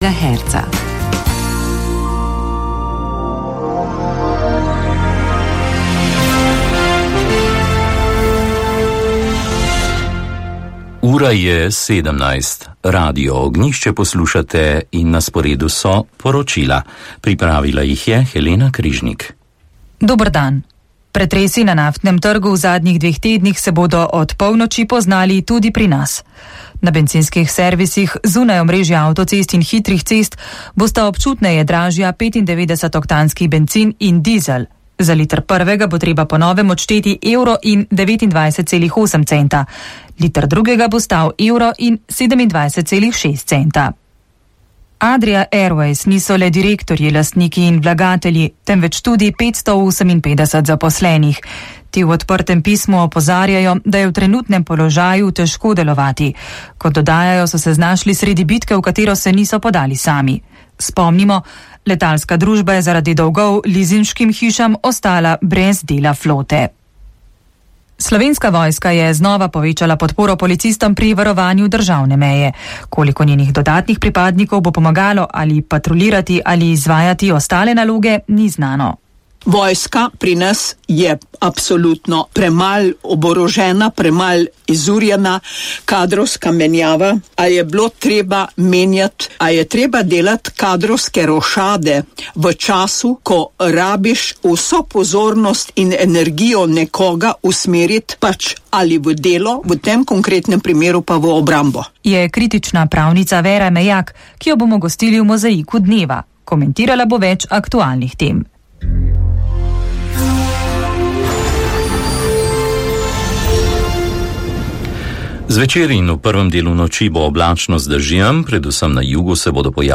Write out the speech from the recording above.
Herca. Ura je 17. Radio Ognjišče poslušate in na sporedu so poročila. Pripravila jih je Helena Križnik. Dober dan. Pretresi na naftnem trgu v zadnjih 2 tednih se bodo od polnoči poznali tudi pri nas. Na bencinskih servisih zunaj omrežja avtocest in hitrih cest bosta občutneje dražja 95-oktanski bencin in dizel. Za liter prvega bo treba po novem odšteti €29,8, liter drugega bo stal €27,6. Adria Airways niso le direktorji, lastniki in vlagatelji, temveč tudi 558 zaposlenih. Ti v odprtem pismu opozarjajo, da je v trenutnem položaju težko delovati. Kot dodajajo, so se znašli sredi bitke, v katero se niso podali sami. Spomnimo, letalska družba je zaradi dolgov lizinškim hišam ostala brez dela flote. Slovenska vojska je znova povečala podporo policistom pri varovanju državne meje. Koliko njenih dodatnih pripadnikov bo pomagalo ali patrolirati ali izvajati ostale naloge, ni znano. Vojska pri nas je absolutno premalo oborožena, premalo izurjena, kadrovska menjava. A je bilo treba menjati, a je treba delati kadrovske rošade v času, ko rabiš vso pozornost in energijo nekoga usmeriti pač ali v delo, v tem konkretnem primeru pa v obrambo. Je kritična pravnica Vera Mejak, ki jo bomo gostili v Mozaiku dneva. Komentirala bo več aktualnih tem. Zvečer in v prvem delu noči bo oblačno z dežjem, predvsem na jugu se bodo pojavili